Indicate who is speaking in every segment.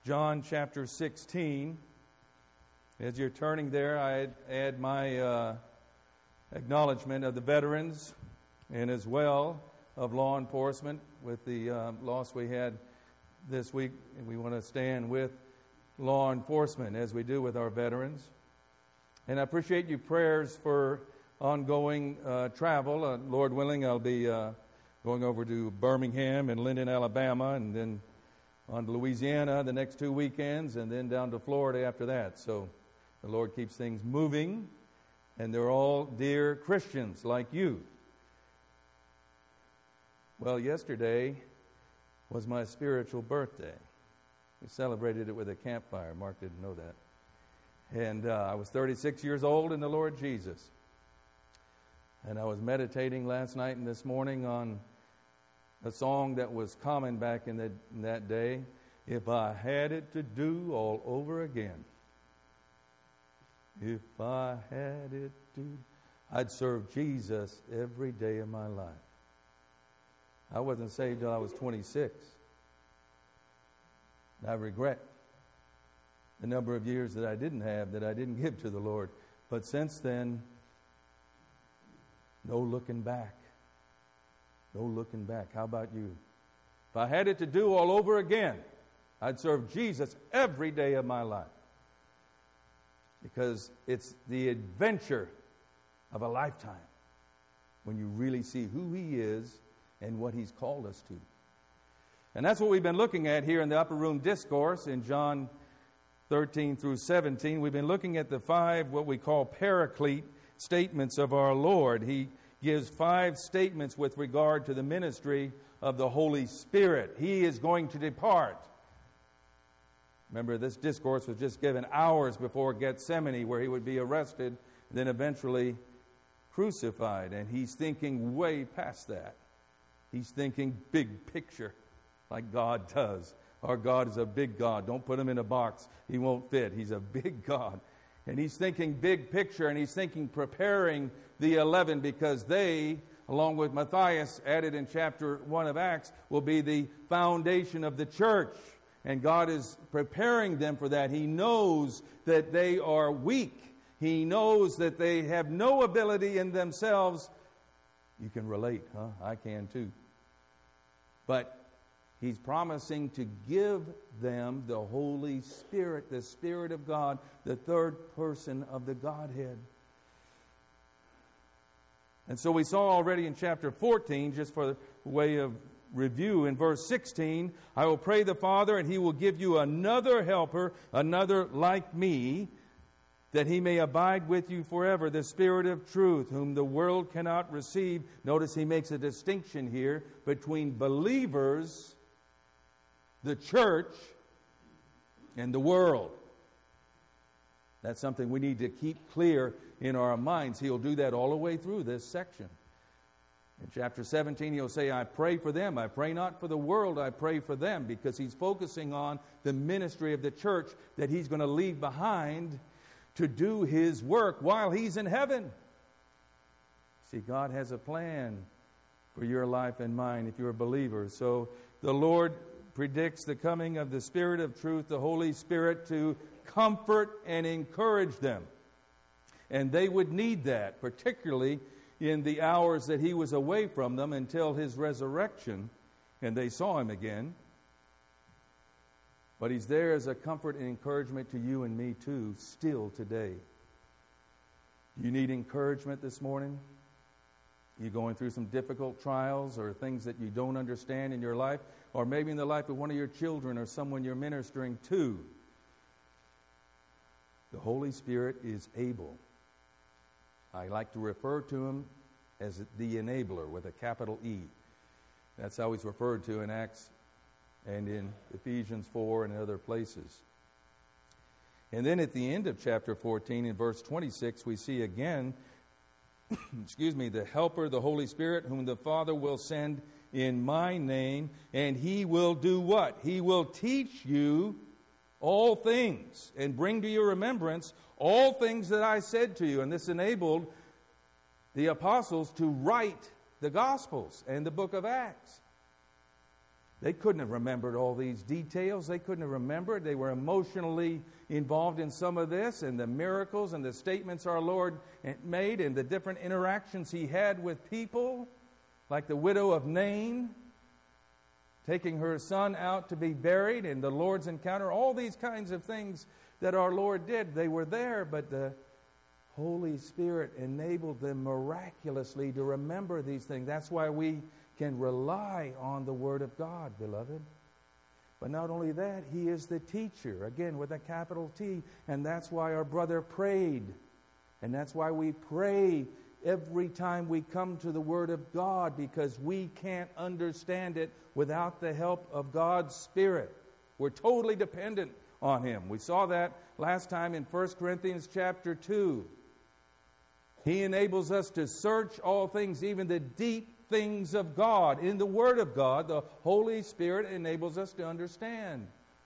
Speaker 1: John chapter 16. As you're turning there, I add my acknowledgement of the veterans and as well of law enforcement with the loss we had this week. And we want to stand with law enforcement as we do with our veterans. And I appreciate your prayers for ongoing travel. Lord willing, I'll be going over to Birmingham and Linden, Alabama, and then on to Louisiana the next 2 weekends, and then down to Florida after that. So the Lord keeps things moving, and they're all dear Christians like you. Well, yesterday was my spiritual birthday. We celebrated it with a campfire. Mark didn't know that. And I was 36 years old in the Lord Jesus. And I was meditating last night and this morning on a song that was common back in that day. If I had it to do all over again. If I had it to, I'd serve Jesus every day of my life. I wasn't saved till I was 26. I regret the number of years that I didn't give to the Lord. But since then, no looking back. No looking back. How about you? If I had it to do all over again, I'd serve Jesus every day of my life. Because it's the adventure of a lifetime when you really see who He is and what He's called us to. And that's what we've been looking at here in the Upper Room Discourse in John 13 through 17. We've been looking at the 5 what we call paraclete statements of our Lord. He gives 5 statements with regard to the ministry of the Holy Spirit. He is going to depart. Remember, this discourse was just given hours before Gethsemane, where He would be arrested, then eventually crucified. And He's thinking way past that. He's thinking big picture, like God does. Our God is a big God. Don't put Him in a box. He won't fit. He's a big God. And He's thinking big picture, and He's thinking preparing the 11, because they, along with Matthias, added in chapter 1 of Acts, will be the foundation of the church. And God is preparing them for that. He knows that they are weak. He knows that they have no ability in themselves. You can relate, huh? I can too. But He's promising to give them the Holy Spirit, the Spirit of God, the third person of the Godhead. And so we saw already in chapter 14, just for the way of review, in verse 16, I will pray the Father, and He will give you another helper, another like me, that He may abide with you forever, the Spirit of truth, whom the world cannot receive. Notice He makes a distinction here between believers, the church, and the world. That's something we need to keep clear in our minds. He'll do that all the way through this section. In chapter 17, He'll say, I pray for them. I pray not for the world, I pray for them, because He's focusing on the ministry of the church that He's going to leave behind to do His work while He's in heaven. See, God has a plan for your life and mine if you're a believer. So the Lord predicts the coming of the Spirit of truth, the Holy Spirit, to comfort and encourage them. And they would need that, particularly in the hours that He was away from them until His resurrection, and they saw Him again. But He's there as a comfort and encouragement to you and me too, still today. You need encouragement this morning? You're going through some difficult trials or things that you don't understand in your life, or maybe in the life of one of your children or someone you're ministering to. The Holy Spirit is able. I like to refer to Him as the enabler with a capital E. That's how He's referred to in Acts and in Ephesians 4 and other places. And then at the end of chapter 14, in verse 26, we see again, the Helper, the Holy Spirit, whom the Father will send in my name, and He will do what? He will teach you all things and bring to your remembrance all things that I said to you. And this enabled the apostles to write the Gospels and the book of Acts. They couldn't have remembered all these details. They couldn't have remembered. They were emotionally involved in some of this, and the miracles and the statements our Lord made and the different interactions he had with people, like the widow of Nain, taking her son out to be buried, and the Lord's encounter, all these kinds of things that our Lord did. They were there, but the Holy Spirit enabled them miraculously to remember these things. That's why we can rely on the Word of God, beloved. But not only that, He is the teacher, again with a capital T, and that's why our brother prayed. And that's why we pray every time we come to the Word of God, because we can't understand it without the help of God's Spirit. We're totally dependent on Him. We saw that last time in 1 Corinthians chapter 2. He enables us to search all things, even the deep things of God. In the Word of God, the Holy Spirit enables us to understand.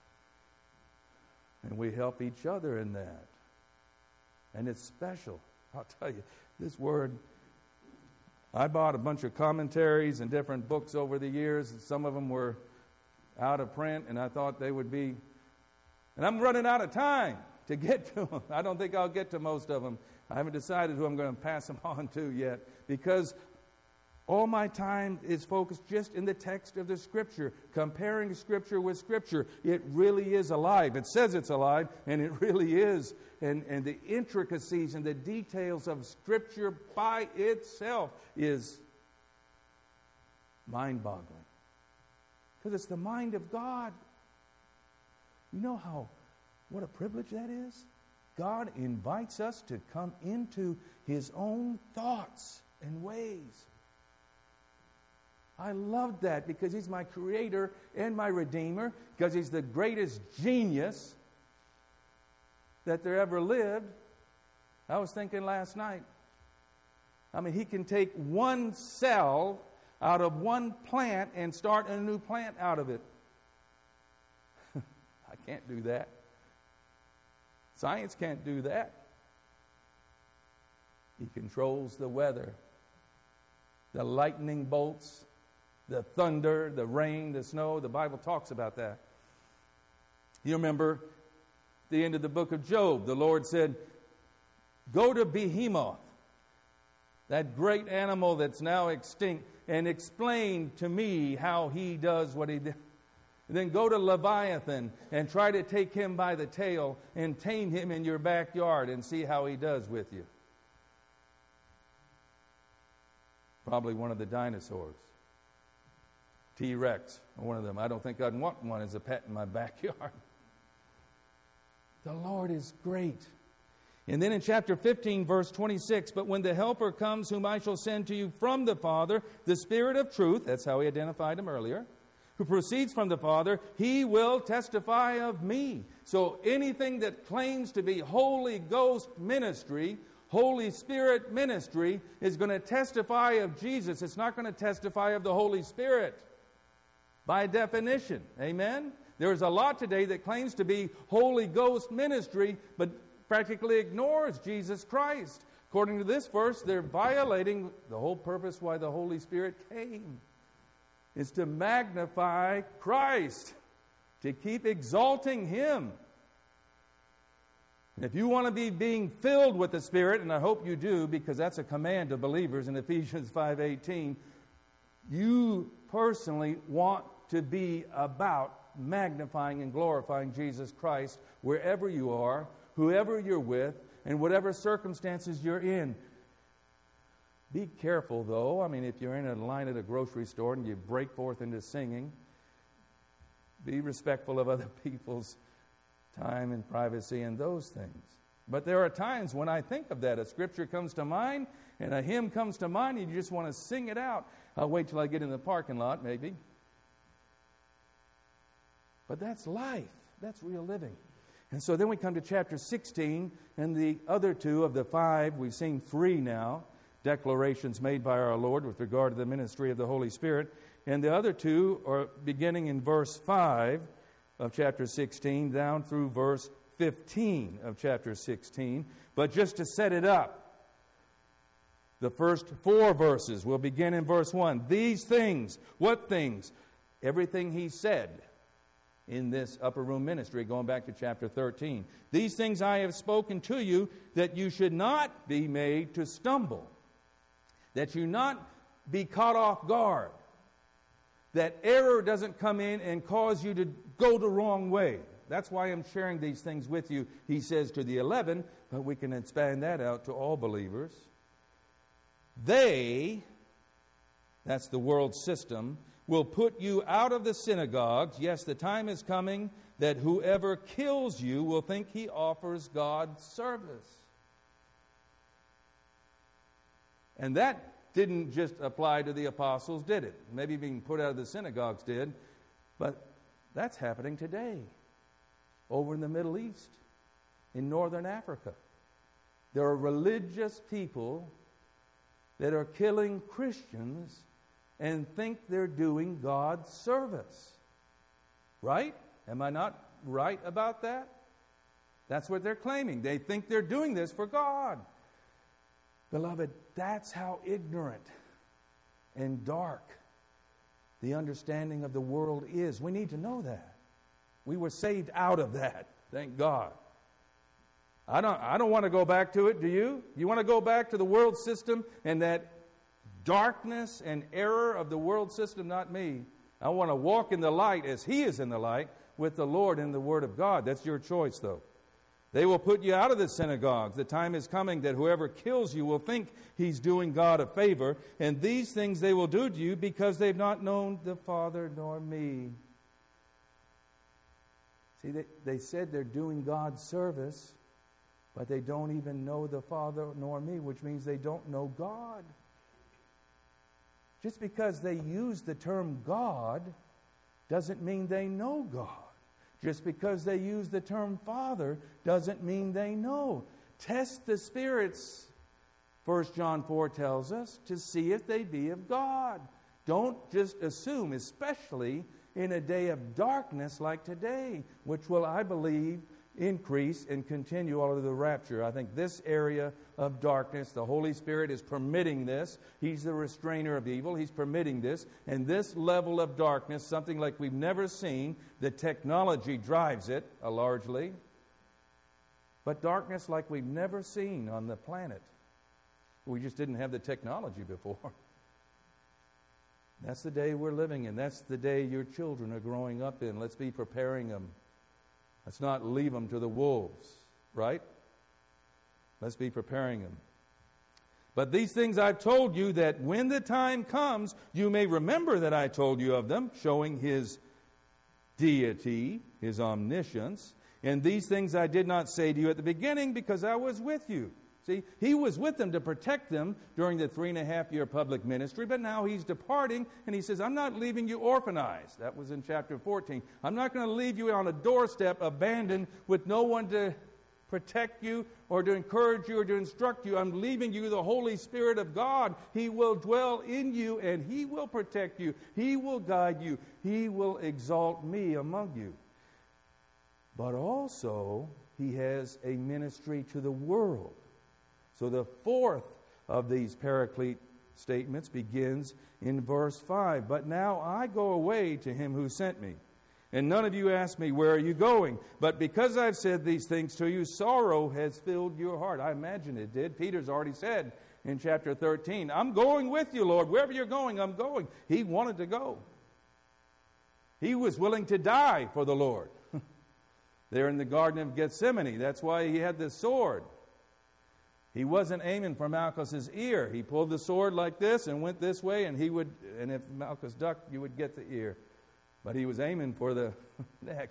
Speaker 1: And we help each other in that. And it's special. I'll tell you, this Word, I bought a bunch of commentaries and different books over the years. And some of them were out of print, and I thought they would be. And I'm running out of time to get to them. I don't think I'll get to most of them. I haven't decided who I'm going to pass them on to yet, because all my time is focused just in the text of the Scripture, comparing Scripture with Scripture. It really is alive. It says it's alive, and it really is. And the intricacies and the details of Scripture by itself is mind-boggling. Because it's the mind of God. You know what a privilege that is? God invites us to come into His own thoughts and ways. I love that, because He's my Creator and my Redeemer, because He's the greatest genius that there ever lived. I was thinking last night, He can take one cell out of one plant and start a new plant out of it. I can't do that. Science can't do that. He controls the weather, the lightning bolts, the thunder, the rain, the snow. The Bible talks about that. You remember the end of the book of Job. The Lord said, go to Behemoth, that great animal that's now extinct, and explain to me how he does what he did. And then go to Leviathan and try to take him by the tail and tame him in your backyard and see how he does with you. Probably one of the dinosaurs. T-Rex, one of them. I don't think I'd want one as a pet in my backyard. The Lord is great. And then in chapter 15, verse 26, but when the Helper comes, whom I shall send to you from the Father, the Spirit of truth, that's how he identified him earlier, who proceeds from the Father, he will testify of me. So anything that claims to be Holy Ghost ministry, Holy Spirit ministry, is going to testify of Jesus. It's not going to testify of the Holy Spirit by definition. Amen? There's a lot today that claims to be Holy Ghost ministry, but practically ignores Jesus Christ. According to this verse, they're violating the whole purpose why the Holy Spirit came. Is to magnify Christ, to keep exalting Him. And if you want to be being filled with the Spirit, and I hope you do, because that's a command to believers in Ephesians 5:18, you personally want to be about magnifying and glorifying Jesus Christ wherever you are, whoever you're with, and whatever circumstances you're in. Be careful, though. If you're in a line at a grocery store and you break forth into singing, be respectful of other people's time and privacy and those things. But there are times when I think of that. A scripture comes to mind and a hymn comes to mind and you just want to sing it out. I'll wait till I get in the parking lot, maybe. But that's life. That's real living. And so then we come to chapter 16, and the other two of the five, we've seen three now, declarations made by our Lord with regard to the ministry of the Holy Spirit. And the other two are beginning in verse 5 of chapter 16 down through verse 15 of chapter 16. But just to set it up, the first four verses will begin in verse 1. These things, what things? everything he said in this upper room ministry, going back to chapter 13. These things I have spoken to you, that you should not be made to stumble, that you not be caught off guard, that error doesn't come in and cause you to go the wrong way. That's why I'm sharing these things with you, he says to the 11, but we can expand that out to all believers. They, that's the world system, will put you out of the synagogues. Yes, the time is coming that whoever kills you will think he offers God service. And that didn't just apply to the apostles, did it? Maybe being put out of the synagogues did, but that's happening today over in the Middle East, in northern Africa. There are religious people that are killing Christians and think they're doing God's service. Right? Am I not right about that? That's what they're claiming. They think they're doing this for God. Beloved, that's how ignorant and dark the understanding of the world is. We need to know that. We were saved out of that, thank God. I don't want to go back to it, do you? You want to go back to the world system and that darkness and error of the world system? Not me. I want to walk in the light as he is in the light with the Lord in the Word of God. That's your choice, though. They will put you out of the synagogues. The time is coming that whoever kills you will think he's doing God a favor, and these things they will do to you because they've not known the Father nor me. See, they said they're doing God's service, but they don't even know the Father nor me, which means they don't know God. Just because they use the term God doesn't mean they know God. Just because they use the term Father doesn't mean they know. Test the spirits, 1 John 4 tells us, to see if they be of God. Don't just assume, especially in a day of darkness like today, which will, I believe, increase and continue all of the rapture. I think this area of darkness, the Holy Spirit is permitting this. He's the restrainer of evil. He's permitting this. And this level of darkness, something like we've never seen, the technology drives it largely. But darkness like we've never seen on the planet. We just didn't have the technology before. That's the day we're living in. That's the day your children are growing up in. Let's be preparing them. Let's not leave them to the wolves, right? Let's be preparing them. But these things I've told you, that when the time comes, you may remember that I told you of them, showing his deity, his omniscience. And these things I did not say to you at the beginning because I was with you. See, he was with them to protect them during the 3.5-year public ministry, but now he's departing, and he says, I'm not leaving you orphanized. That was in chapter 14. I'm not going to leave you on a doorstep abandoned with no one to protect you or to encourage you or to instruct you. I'm leaving you the Holy Spirit of God. He will dwell in you, and he will protect you. He will guide you. He will exalt me among you. But also, he has a ministry to the world. So the fourth of these paraclete statements begins in verse 5. But now I go away to him who sent me. And none of you ask me, where are you going? But because I've said these things to you, sorrow has filled your heart. I imagine it did. Peter's already said in chapter 13, I'm going with you, Lord. Wherever you're going, I'm going. He wanted to go. He was willing to die for the Lord. There in the Garden of Gethsemane. That's why he had this sword. He wasn't aiming for Malchus's ear. He pulled the sword like this and went this way, and if Malchus ducked, you would get the ear. But he was aiming for the neck.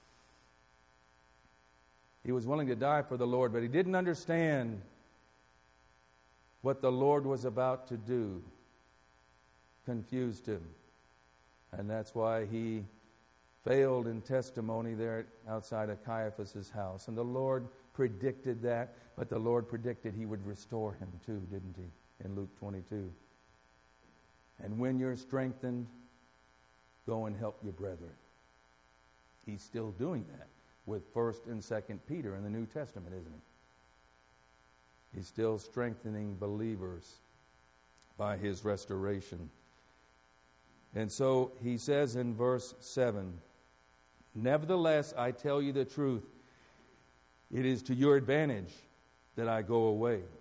Speaker 1: He was willing to die for the Lord, but he didn't understand what the Lord was about to do. Confused him. And that's why he failed in testimony there outside of Caiaphas' house. And the Lord predicted that, but the Lord predicted he would restore him too, didn't he? In Luke 22. And when you're strengthened, go and help your brethren. He's still doing that with 1st and 2nd Peter in the New Testament, isn't he? He's still strengthening believers by his restoration. And so he says in verse 7, "Nevertheless, I tell you the truth. It is to your advantage that I go away." You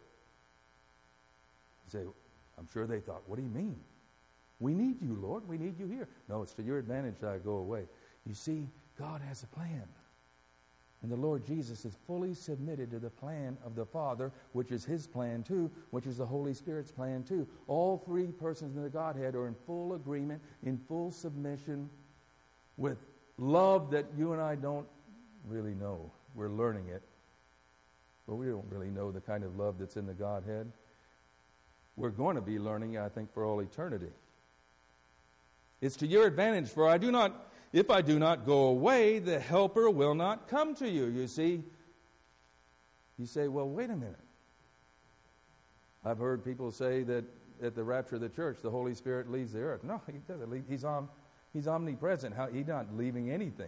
Speaker 1: say, I'm sure they thought, what do you mean? We need you, Lord. We need you here. No, it's to your advantage that I go away. You see, God has a plan. And the Lord Jesus is fully submitted to the plan of the Father, which is His plan too, which is the Holy Spirit's plan too. All three persons in the Godhead are in full agreement, in full submission, with love that you and I don't really know. We're learning it. But we don't really know the kind of love that's in the Godhead. We're going to be learning, I think, for all eternity. It's to your advantage, for if I do not go away, the Helper will not come to you. You see, you say, well, wait a minute. I've heard people say that at the rapture of the church, the Holy Spirit leaves the earth. No, He doesn't leave. He's omnipresent. He's not leaving anything.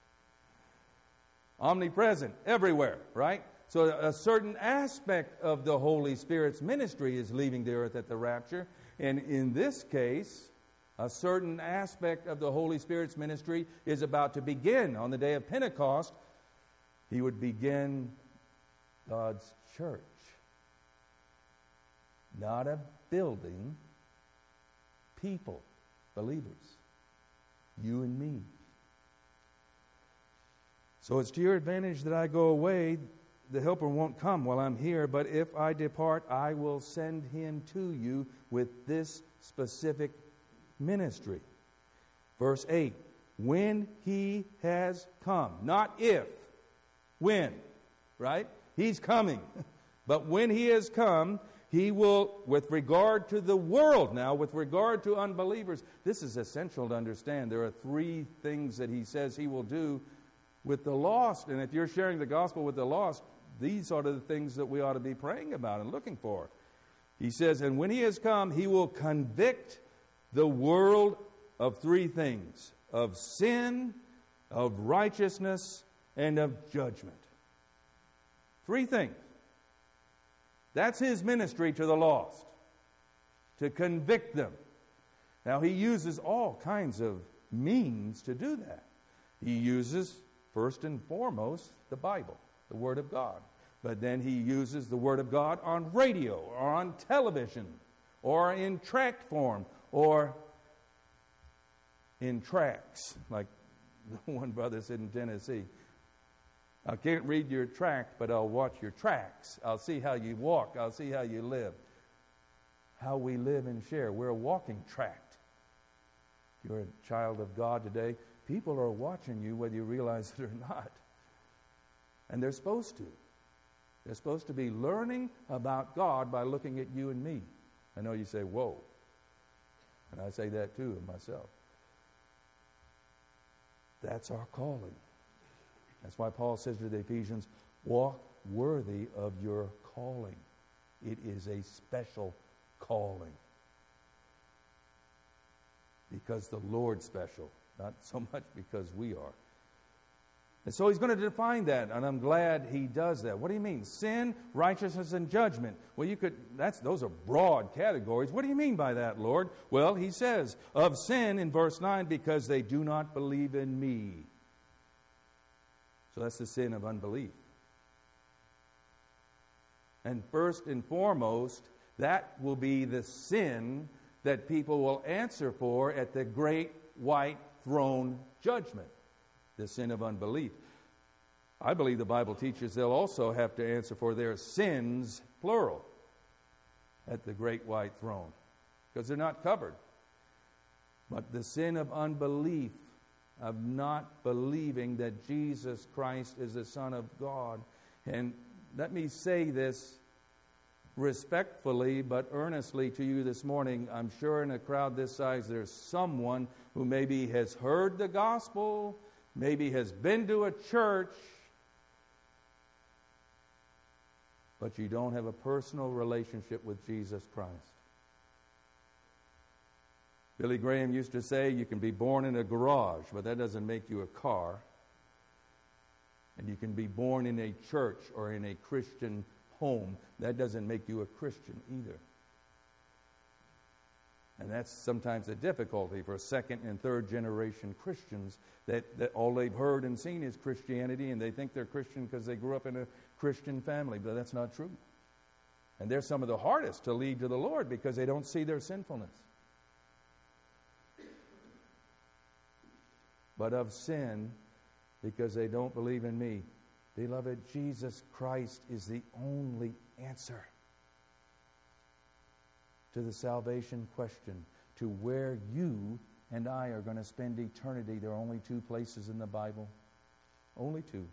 Speaker 1: Omnipresent everywhere, right? So a certain aspect of the Holy Spirit's ministry is leaving the earth at the rapture. And in this case, a certain aspect of the Holy Spirit's ministry is about to begin. On the day of Pentecost, He would begin God's church. Not a building, people, believers. You and me. So it's to your advantage that I go away. The Helper won't come while I'm here, but if I depart, I will send Him to you with this specific ministry. Verse 8, when He has come, not if, when, right? He's coming. But when He has come, He will, with regard to the world now, with regard to unbelievers, this is essential to understand. There are three things that He says He will do with the lost. And if you're sharing the gospel with the lost, these are the things that we ought to be praying about and looking for. He says, and when He has come, He will convict the world of three things: of sin, of righteousness, and of judgment. Three things. That's His ministry to the lost, to convict them. Now, He uses all kinds of means to do that. He uses, first and foremost, the Bible, the Word of God. But then He uses the Word of God on radio or on television or in tract form or in tracts, like the one brother said in Tennessee. I can't read your tract, but I'll watch your tracks. I'll see how you walk. I'll see how you live. How we live and share. We're a walking tract. If you're a child of God today, people are watching you whether you realize it or not. And they're supposed to. They're supposed to be learning about God by looking at you and me. I know you say, whoa. And I say that too of myself. That's our calling. That's why Paul says to the Ephesians, walk worthy of your calling. It is a special calling. Because the Lord's special, not so much because we are. And so He's going to define that, and I'm glad He does that. What do you mean? Sin, righteousness, and judgment. Well, those are broad categories. What do you mean by that, Lord? Well, He says, of sin in verse 9, because they do not believe in me. So that's the sin of unbelief. And first and foremost, that will be the sin that people will answer for at the great white throne judgment. The sin of unbelief. I believe the Bible teaches they'll also have to answer for their sins, plural, at the great white throne, because they're not covered. But the sin of unbelief, of not believing that Jesus Christ is the Son of God. And let me say this respectfully but earnestly to you this morning. I'm sure in a crowd this size there's someone who maybe has heard the gospel, maybe has been to a church, but you don't have a personal relationship with Jesus Christ. Billy Graham used to say you can be born in a garage, but that doesn't make you a car. And you can be born in a church or in a Christian home. That doesn't make you a Christian either. And that's sometimes a difficulty for second and third generation Christians, that all they've heard and seen is Christianity, and they think they're Christian because they grew up in a Christian family, but that's not true. And they're some of the hardest to lead to the Lord because they don't see their sinfulness. But of sin, because they don't believe in me. Beloved, Jesus Christ is the only answer to the salvation question, to where you and I are going to spend eternity. There are only two places in the Bible. Only two.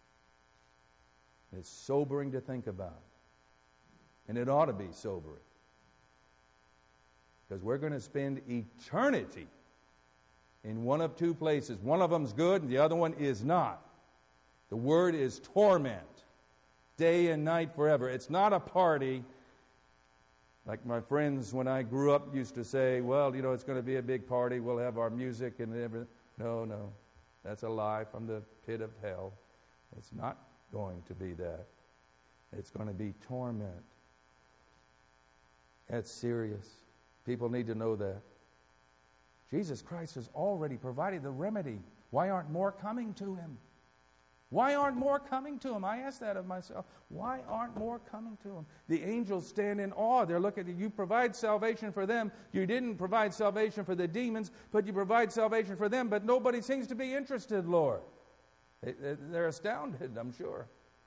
Speaker 1: It's sobering to think about. And it ought to be sobering. Because we're going to spend eternity in one of two places. One of them's good and the other one is not. The word is torment. Day and night forever. It's not a party. Like my friends when I grew up used to say, well, you know, it's going to be a big party. We'll have our music and everything. No. That's a lie from the pit of hell. It's not going to be that. It's going to be torment. That's serious. People need to know that. Jesus Christ has already provided the remedy. Why aren't more coming to him? Why aren't more coming to him? I ask that of myself. Why aren't more coming to him? The angels stand in awe. They're looking at you. Provide salvation for them. You didn't provide salvation for the demons, but you provide salvation for them. But nobody seems to be interested, Lord. They're astounded, I'm sure.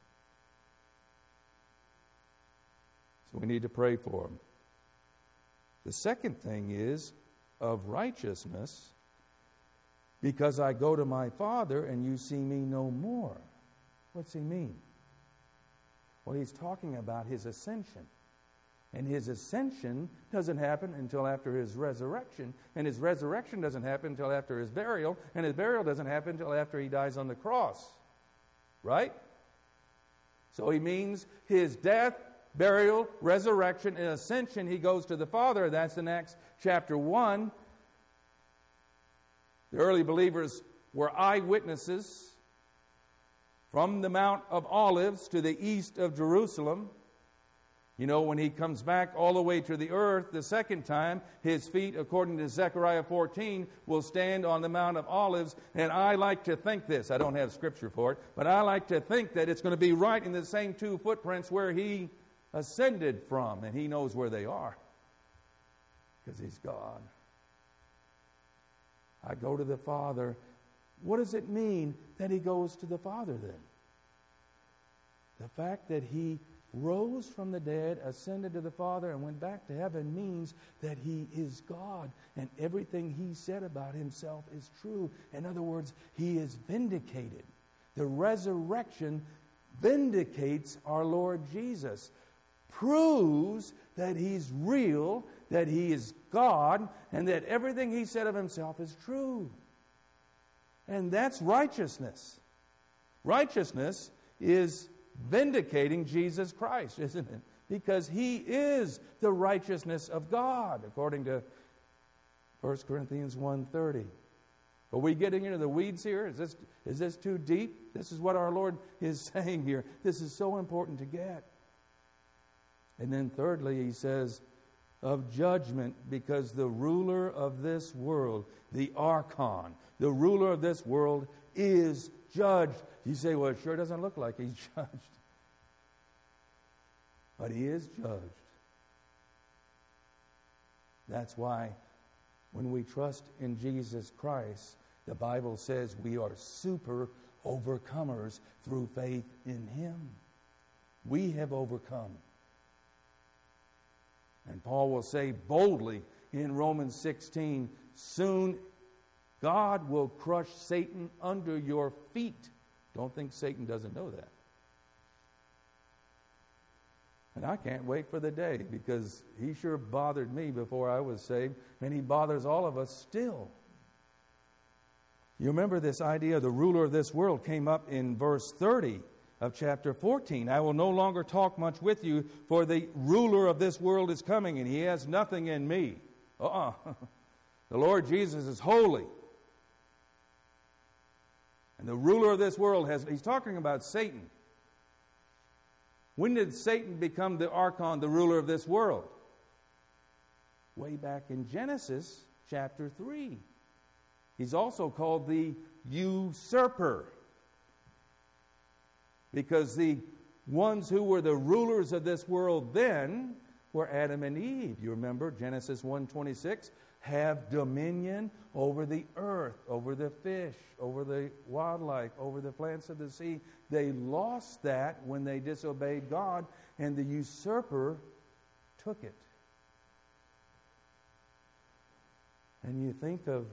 Speaker 1: So we need to pray for them. The second thing is of righteousness, because I go to my Father and you see me no more. What's he mean? Well, he's talking about his ascension. And his ascension doesn't happen until after his resurrection. And his resurrection doesn't happen until after his burial. And his burial doesn't happen until after he dies on the cross. Right? So he means his death, burial, resurrection, and ascension, he goes to the Father. That's in Acts chapter 1. The early believers were eyewitnesses from the Mount of Olives to the east of Jerusalem. You know, when he comes back all the way to the earth the second time, his feet, according to Zechariah 14, will stand on the Mount of Olives. And I like to think this. I don't have scripture for it, but I like to think that it's going to be right in the same two footprints where he ascended from, and he knows where they are because he's God. I go to the Father. What does it mean that he goes to the Father then? The fact that he rose from the dead, ascended to the Father, and went back to heaven means that he is God, and everything he said about himself is true. In other words, he is vindicated. The resurrection vindicates our Lord Jesus, proves that he's real, that he is God, and that everything he said of himself is true. And that's righteousness. Righteousness is vindicating Jesus Christ, isn't it? Because he is the righteousness of God, according to 1 Corinthians 1:30. Are we getting into the weeds here? Is this too deep? This is what our Lord is saying here. This is so important to get. And then thirdly, he says, of judgment, because the ruler of this world, the Archon, the ruler of this world is judged. You say, well, it sure doesn't look like he's judged. But he is judged. That's why when we trust in Jesus Christ, the Bible says we are super overcomers through faith in him. We have overcome. And Paul will say boldly in Romans 16, soon God will crush Satan under your feet. Don't think Satan doesn't know that. And I can't wait for the day, because he sure bothered me before I was saved, and he bothers all of us still. You remember this idea of the ruler of this world came up in verse 30 of chapter 14. I will no longer talk much with you, for the ruler of this world is coming, and he has nothing in me. The Lord Jesus is holy. And the ruler of this world he's talking about Satan. When did Satan become the Archon, the ruler of this world? way back in Genesis chapter 3. He's also called the usurper, because the ones who were the rulers of this world then were Adam and Eve. You remember Genesis 1:26, have dominion over the earth, over the fish, over the wildlife, over the plants of the sea. They lost that when they disobeyed God, and the usurper took it. And you think of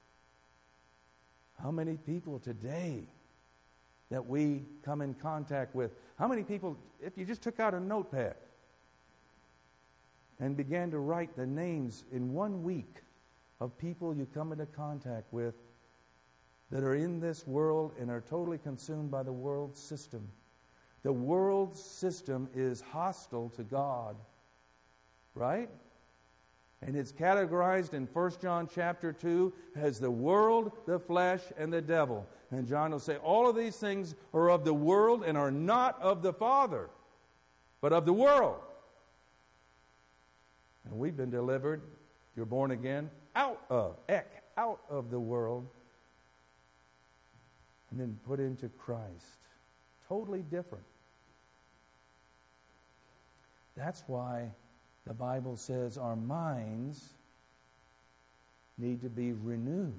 Speaker 1: how many people today that we come in contact with. How many people, if you just took out a notepad and began to write the names in 1 week of people you come into contact with that are in this world and are totally consumed by the world system. The world system is hostile to God, right? And it's categorized in 1 John chapter 2 as the world, the flesh, and the devil. And John will say, all of these things are of the world and are not of the Father, but of the world. And we've been delivered, you're born again, out of the world, and then put into Christ. Totally different. That's why the Bible says our minds need to be renewed.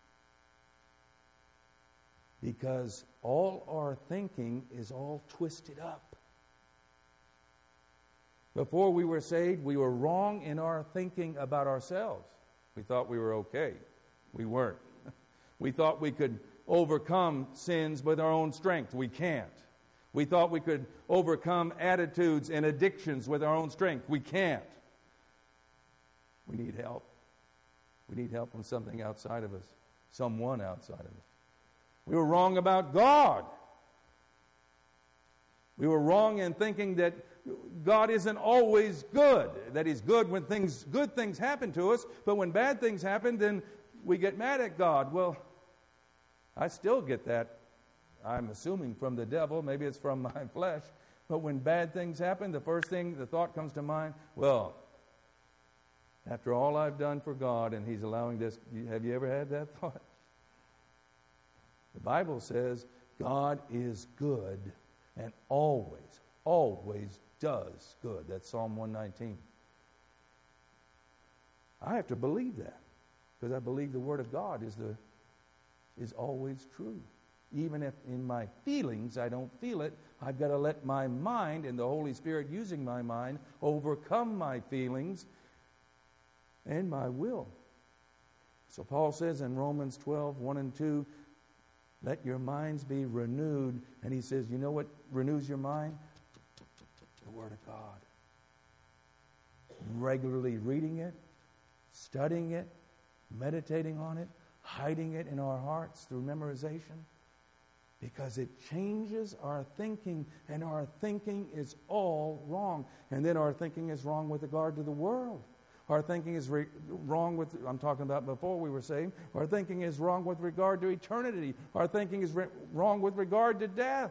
Speaker 1: Because all our thinking is all twisted up. Before we were saved, we were wrong in our thinking about ourselves. We thought we were okay. We weren't. We thought we could overcome sins with our own strength. We can't. We thought we could overcome attitudes and addictions with our own strength. We can't. We need help. We need help from something outside of us, someone outside of us. We were wrong about God. We were wrong in thinking that God isn't always good, that He's good when good things happen to us, but when bad things happen, then we get mad at God. Well, I still get that. I'm assuming from the devil, maybe it's from my flesh, but when bad things happen, the first thing, the thought comes to mind, well, after all I've done for God and He's allowing this, have you ever had that thought? The Bible says God is good and always does good. That's Psalm 119. I have to believe that because I believe the Word of God is always true. Even if in my feelings I don't feel it, I've got to let my mind and the Holy Spirit using my mind overcome my feelings and my will. So Paul says in Romans 12, 1 and 2, let your minds be renewed. And he says, you know what renews your mind? The Word of God. Regularly reading it, studying it, meditating on it, hiding it in our hearts through memorization. Because it changes our thinking, and our thinking is all wrong. And then our thinking is wrong with regard to the world. Our thinking is wrong with, I'm talking about before we were saved, our thinking is wrong with regard to eternity. Our thinking is wrong with regard to death.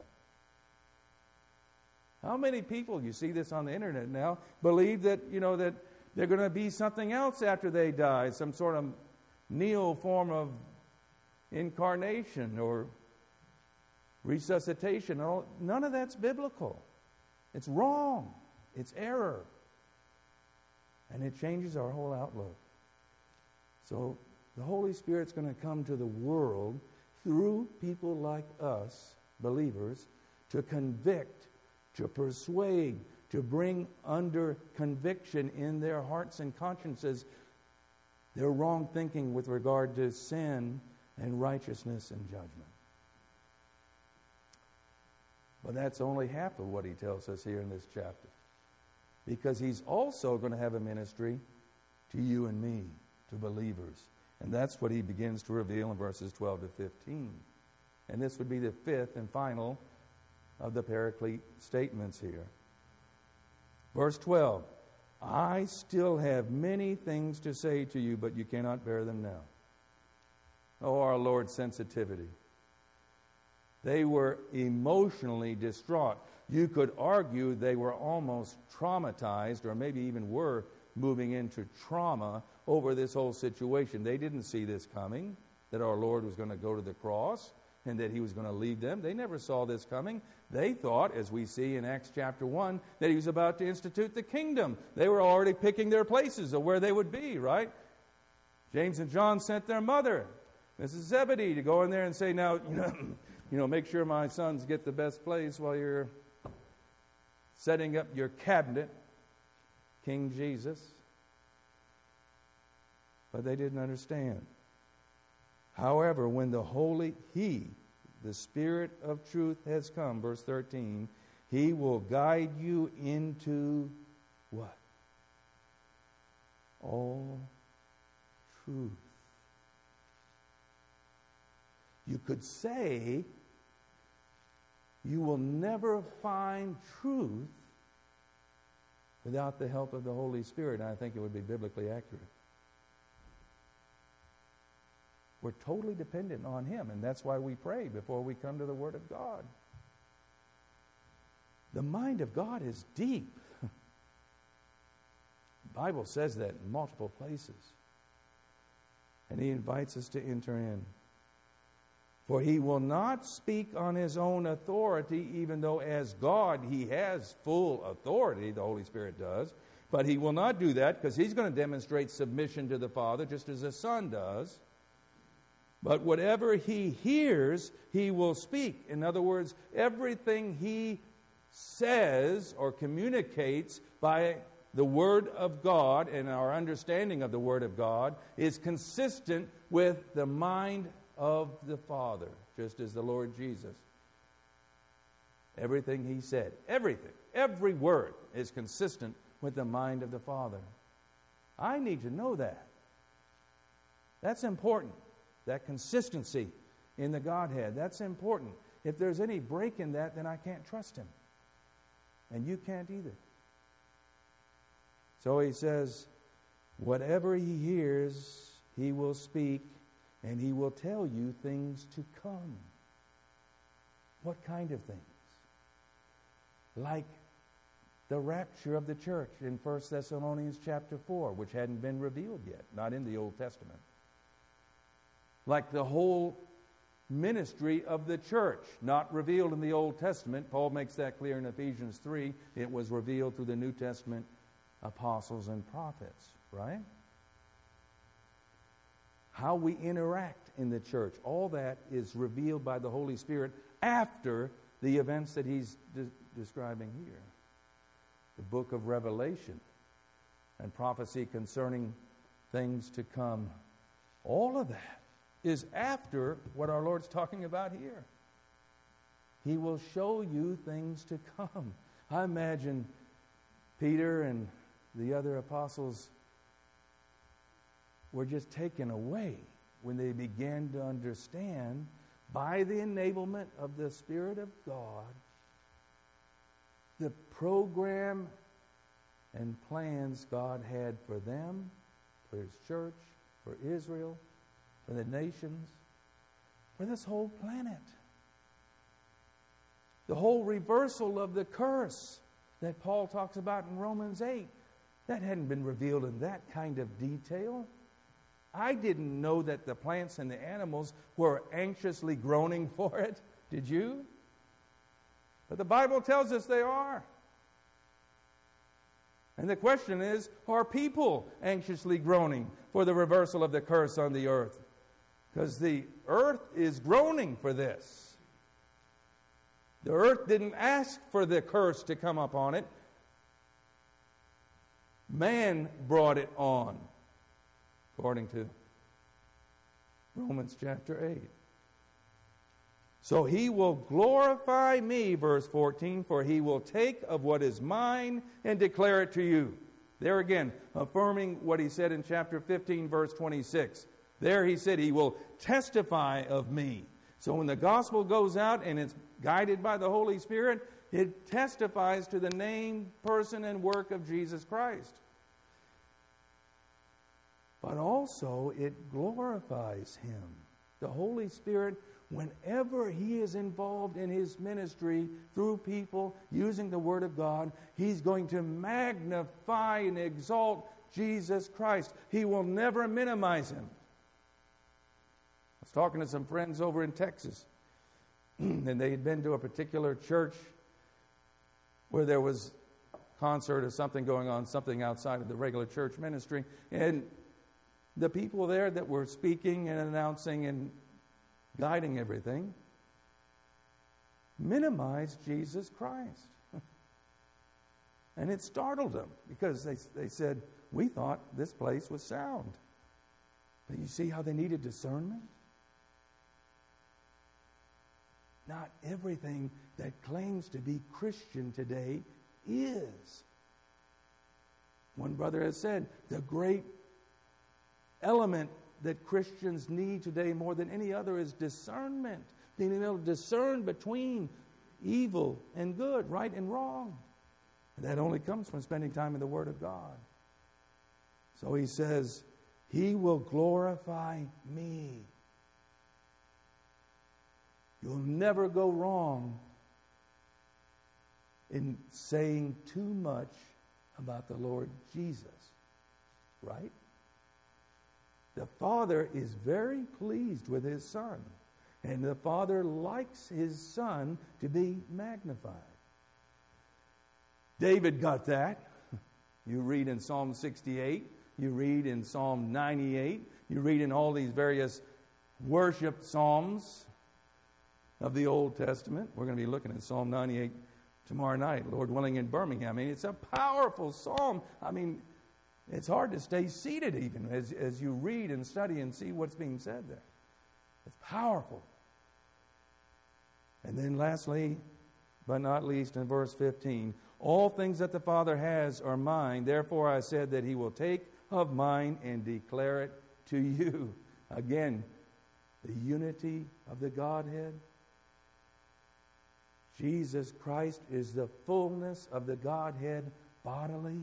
Speaker 1: How many people, you see this on the internet now, believe that, that they're going to be something else after they die, some sort of neo form of incarnation or resuscitation. None of that's biblical. It's wrong. It's error. And it changes our whole outlook. So the Holy Spirit's going to come to the world through people like us, believers, to convict, to persuade, to bring under conviction in their hearts and consciences their wrong thinking with regard to sin and righteousness and judgment. But that's only half of what he tells us here in this chapter. Because he's also going to have a ministry to you and me, to believers. And that's what he begins to reveal in verses 12 to 15. And this would be the fifth and final of the Paraclete statements here. Verse 12, I still have many things to say to you, but you cannot bear them now. Oh, our Lord's sensitivity. They were emotionally distraught. You could argue they were almost traumatized, or maybe even were moving into trauma over this whole situation. They didn't see this coming, that our Lord was going to go to the cross and that he was going to lead them. They never saw this coming. They thought, as we see in Acts chapter 1, that he was about to institute the kingdom. They were already picking their places of where they would be, right? James and John sent their mother, Mrs. Zebedee, to go in there and say, now, make sure my sons get the best place while you're setting up your cabinet, King Jesus. But they didn't understand. However, when the Spirit of truth has come, verse 13, he will guide you into what? All truth. You could say you will never find truth without the help of the Holy Spirit, and I think it would be biblically accurate. We're totally dependent on him, and that's why we pray before we come to the Word of God. The mind of God is deep. The Bible says that in multiple places. And he invites us to enter in. For he will not speak on his own authority, even though as God he has full authority, the Holy Spirit does. But he will not do that because he's going to demonstrate submission to the Father just as the Son does. But whatever he hears, he will speak. In other words, everything he says or communicates by the Word of God and our understanding of the Word of God is consistent with the mind of the Father, just as the Lord Jesus. Everything he said, every word is consistent with the mind of the Father. I need to know that. That's important. That consistency in the Godhead, that's important. If there's any break in that, then I can't trust him. And you can't either. So he says, whatever he hears, he will speak, and he will tell you things to come. What kind of things? Like the rapture of the church in 1 Thessalonians chapter 4, which hadn't been revealed yet, not in the Old Testament. Like the whole ministry of the church, not revealed in the Old Testament. Paul makes that clear in Ephesians 3. It was revealed through the New Testament apostles and prophets, right? How we interact in the church, all that is revealed by the Holy Spirit after the events that he's describing here. The book of Revelation and prophecy concerning things to come. All of that is after what our Lord's talking about here. He will show you things to come. I imagine Peter and the other apostles were just taken away when they began to understand, by the enablement of the Spirit of God, the program and plans God had for them, for his church, for Israel, for the nations, for this whole planet. The whole reversal of the curse that Paul talks about in Romans 8, that hadn't been revealed in that kind of detail. I didn't know that the plants and the animals were anxiously groaning for it. Did you? But the Bible tells us they are. And the question is, are people anxiously groaning for the reversal of the curse on the earth? Because the earth is groaning for this. The earth didn't ask for the curse to come upon it. Man brought it on, according to Romans chapter 8. So he will glorify me, verse 14, for he will take of what is mine and declare it to you. There again, affirming what he said in chapter 15, verse 26. There he said he will testify of me. So when the gospel goes out and it's guided by the Holy Spirit, it testifies to the name, person, and work of Jesus Christ. But also it glorifies him. The Holy Spirit, whenever he is involved in his ministry through people using the Word of God, he's going to magnify and exalt Jesus Christ. He will never minimize him. I was talking to some friends over in Texas, and they had been to a particular church where there was a concert or something going on, something outside of the regular church ministry. And the people there that were speaking and announcing and guiding everything minimized Jesus Christ. And it startled them because they said, we thought this place was sound. But you see how they needed discernment? Not everything that claims to be Christian today is. One brother has said, the great element that Christians need today more than any other is discernment. Being able to discern between evil and good, right and wrong. And that only comes from spending time in the Word of God. So he says, he will glorify me. You'll never go wrong in saying too much about the Lord Jesus. Right? The Father is very pleased with His Son. And the Father likes His Son to be magnified. David got that. You read in Psalm 68. You read in Psalm 98. You read in all these various worship psalms of the Old Testament. We're going to be looking at Psalm 98 tomorrow night, Lord willing, in Birmingham. I mean, it's a powerful psalm. I mean, it's hard to stay seated even as you read and study and see what's being said there. It's powerful. And then lastly, but not least, in verse 15, all things that the Father has are mine. Therefore I said that He will take of mine and declare it to you. Again, the unity of the Godhead. Jesus Christ is the fullness of the Godhead bodily.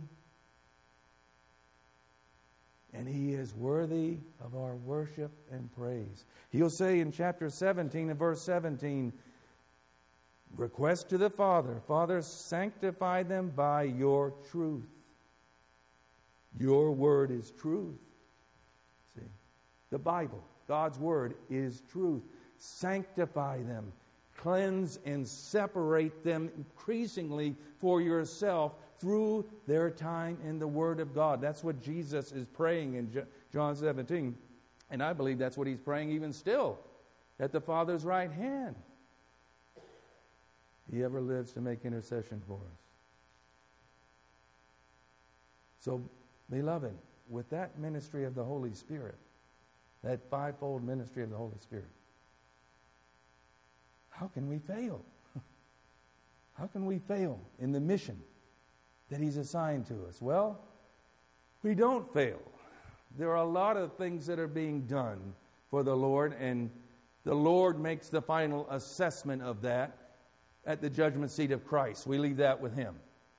Speaker 1: And He is worthy of our worship and praise. He'll say in chapter 17 and verse 17, request to the Father, Father, sanctify them by your truth. Your word is truth. See, the Bible, God's word is truth. Sanctify them. Cleanse and separate them increasingly for yourself through their time in the Word of God. That's what Jesus is praying in John 17. And I believe that's what He's praying even still at the Father's right hand. He ever lives to make intercession for us. So, beloved, with that ministry of the Holy Spirit, that fivefold ministry of the Holy Spirit, how can we fail? How can we fail in the mission that He's assigned to us? Well, we don't fail. There are a lot of things that are being done for the Lord, and the Lord makes the final assessment of that at the judgment seat of Christ. We leave that with Him.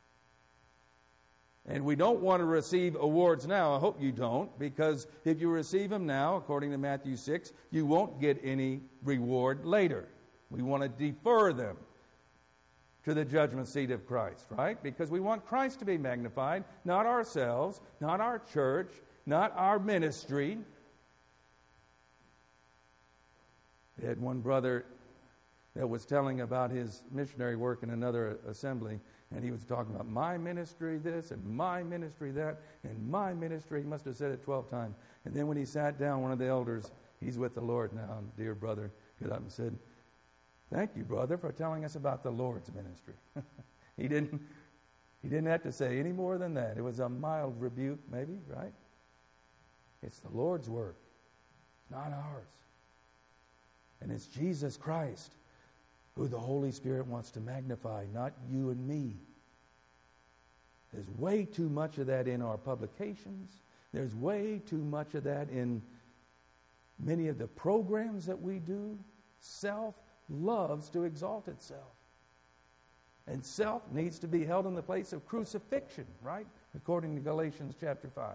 Speaker 1: And we don't want to receive awards now. I hope you don't, because if you receive them now, according to Matthew 6, you won't get any reward later. We want to defer them to the judgment seat of Christ, right? Because we want Christ to be magnified, not ourselves, not our church, not our ministry. They had one brother that was telling about his missionary work in another assembly, and he was talking about my ministry this and my ministry that and my ministry. He must have said it 12 times. And then when he sat down, one of the elders, he's with the Lord now, dear brother, got up and said, thank you, brother, for telling us about the Lord's ministry. He didn't have to say any more than that. It was a mild rebuke, maybe, right? It's the Lord's work, not ours. And it's Jesus Christ who the Holy Spirit wants to magnify, not you and me. There's way too much of that in our publications. There's way too much of that in many of the programs that we do. Self loves to exalt itself. And self needs to be held in the place of crucifixion, right? According to Galatians chapter 5.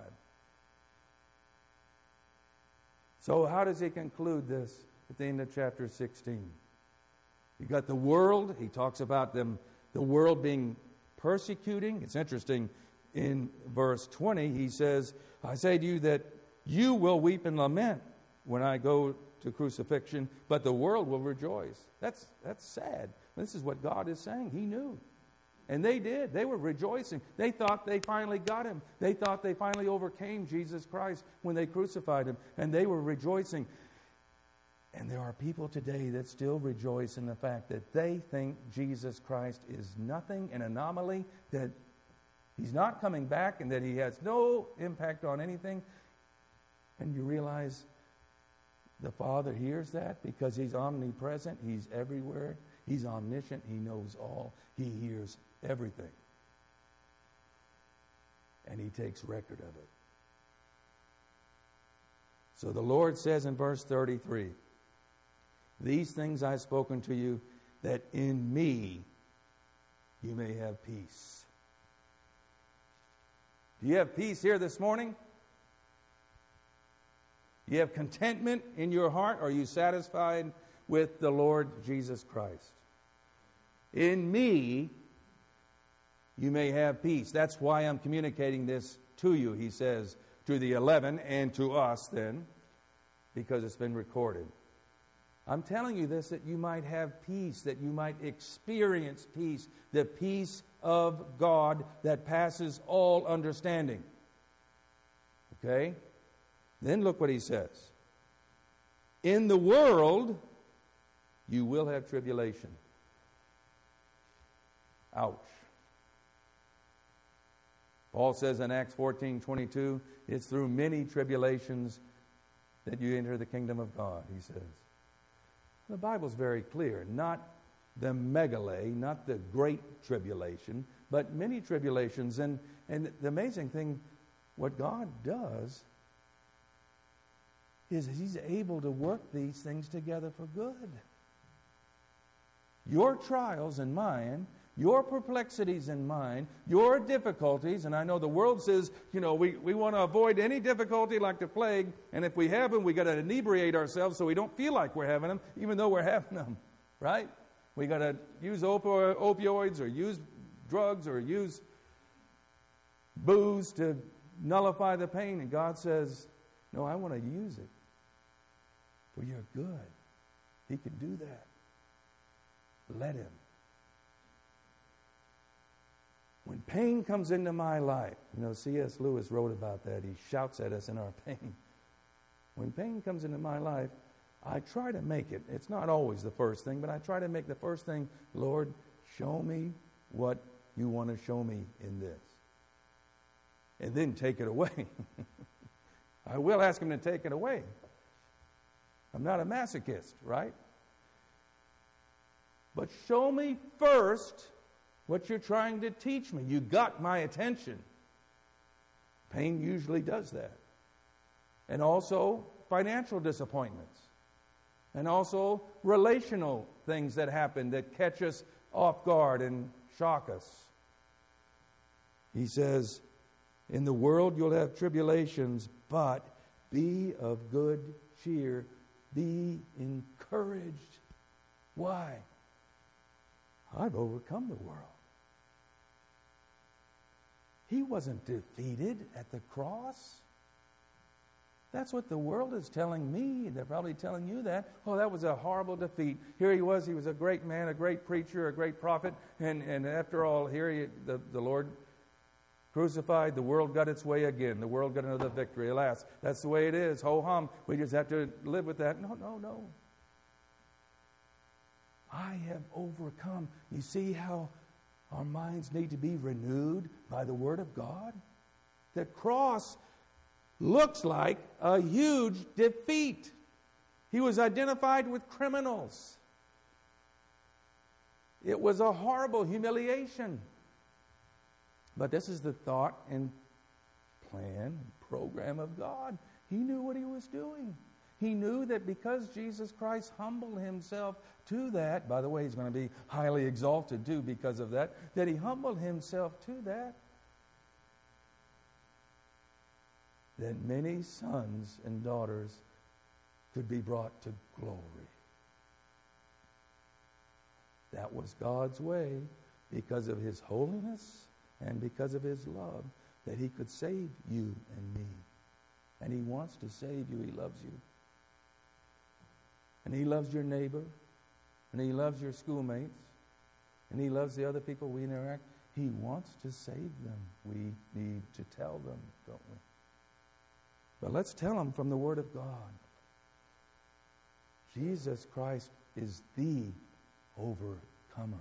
Speaker 1: So how does he conclude this at the end of chapter 16? You got the world. He talks about the world being persecuting. It's interesting. in verse 20, he says, I say to you that you will weep and lament when I go to crucifixion, but the world will rejoice. That's sad. This is what God is saying. He knew. And they did. They were rejoicing. They thought they finally got him. They thought they finally overcame Jesus Christ when they crucified him. And they were rejoicing. And there are people today that still rejoice in the fact that they think Jesus Christ is nothing, an anomaly, that he's not coming back and that he has no impact on anything. And you realize the Father hears that because he's omnipresent, he's everywhere, he's omniscient, he knows all, he hears everything. And he takes record of it. So the Lord says in verse 33, these things I've spoken to you, that in me you may have peace. Do you have peace here this morning? Do you have contentment in your heart? Are you satisfied with the Lord Jesus Christ? In me you may have peace. That's why I'm communicating this to you, he says, to the 11 and to us then, because it's been recorded. I'm telling you this that you might have peace, that you might experience peace, the peace of God that passes all understanding. Okay? Then look what he says. In the world, you will have tribulation. Ouch. Paul says in Acts 14:22, it's through many tribulations that you enter the kingdom of God, he says. The Bible's very clear. Not the megale, not the great tribulation, but many tribulations. And the amazing thing, what God does is he's able to work these things together for good. Your trials and mine, your perplexities and mine, your difficulties, and I know the world says, we want to avoid any difficulty like the plague, and if we have them, we got to inebriate ourselves so we don't feel like we're having them, even though we're having them, right? We got to use opioids or use drugs or use booze to nullify the pain, and God says, no, I want to use it for your good. He can do that. Let him. When pain comes into my life, C.S. Lewis wrote about that. He shouts at us in our pain. When pain comes into my life, I try to make it. It's not always the first thing, but I try to make the first thing, Lord, show me what you want to show me in this. And then take it away. I will ask him to take it away. I'm not a masochist, right? But show me first what you're trying to teach me. You got my attention. Pain usually does that. And also financial disappointments. And also relational things that happen that catch us off guard and shock us. He says, in the world you'll have tribulations, but be of good cheer. Be encouraged. Why? I've overcome the world. He wasn't defeated at the cross. That's what the world is telling me. They're probably telling you that. Oh, that was a horrible defeat. Here he was a great man, a great preacher, a great prophet. And after all, here the Lord crucified, the world got its way again. The world got another victory. Alas, that's the way it is. Ho-hum. We just have to live with that. No. I have overcome. You see how our minds need to be renewed by the Word of God? The cross looks like a huge defeat. He was identified with criminals. It was a horrible humiliation. But this is the thought and plan and program of God. He knew what he was doing. He knew that because Jesus Christ humbled himself to that, by the way, he's going to be highly exalted too because of that he humbled himself to that many sons and daughters could be brought to glory. That was God's way because of his holiness and because of his love. that He could save you and me. And He wants to save you. He loves you. And He loves your neighbor. And He loves your schoolmates. And He loves the other people we interact. He wants to save them. We need to tell them, don't we? But let's tell them from the Word of God. Jesus Christ is the overcomer.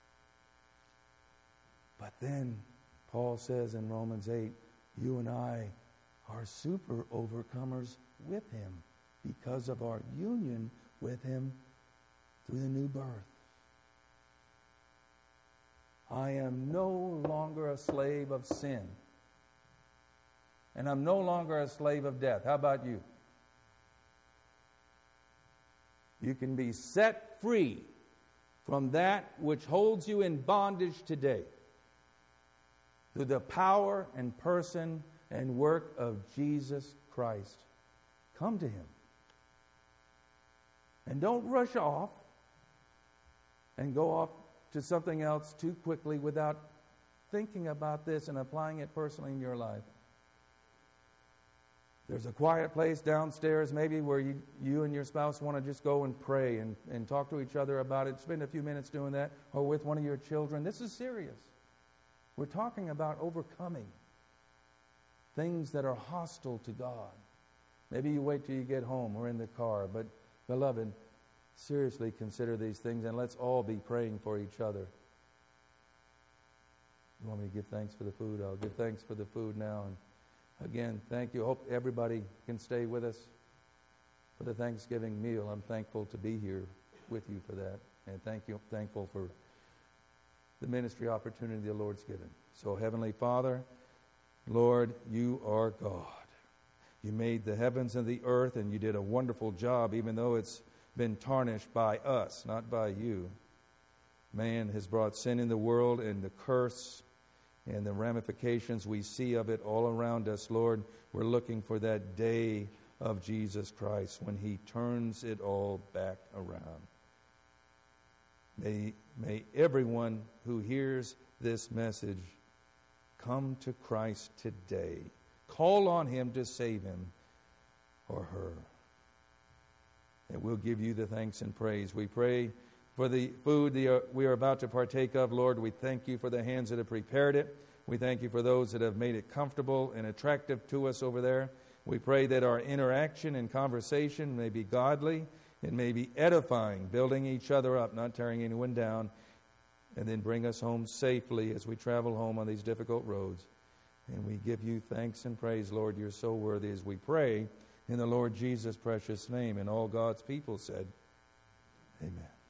Speaker 1: But then Paul says in Romans 8, you and I are super overcomers with Him because of our union with Him through the new birth. I am no longer a slave of sin. And I'm no longer a slave of death. How about you? You can be set free from that which holds you in bondage today through the power and person and work of Jesus Christ. Come to Him. And don't rush off and go off to something else too quickly without thinking about this and applying it personally in your life. There's a quiet place downstairs maybe where you and your spouse want to just go and pray and talk to each other about it. Spend a few minutes doing that, or with one of your children. This is serious. We're talking about overcoming things that are hostile to God. Maybe you wait till you get home or in the car. But, beloved, seriously consider these things, and let's all be praying for each other. You want me to give thanks for the food? I'll give thanks for the food now. And again, thank you. I hope everybody can stay with us for the Thanksgiving meal. I'm thankful to be here with you for that. And thankful for the ministry opportunity the Lord's given. So, Heavenly Father, Lord, you are God. You made the heavens and the earth, and you did a wonderful job, even though it's been tarnished by us, not by you. Man has brought sin in the world, and the curse and the ramifications we see of it all around us, Lord. We're looking for that day of Jesus Christ when He turns it all back around. May everyone who hears this message come to Christ today. Call on Him to save him or her. And we'll give you the thanks and praise. We pray for the food we are about to partake of, Lord. We thank you for the hands that have prepared it. We thank you for those that have made it comfortable and attractive to us over there. We pray that our interaction and conversation may be godly. It may be edifying, building each other up, not tearing anyone down, and then bring us home safely as we travel home on these difficult roads. And we give you thanks and praise, Lord. You're so worthy as we pray in the Lord Jesus' precious name. And all God's people said, amen.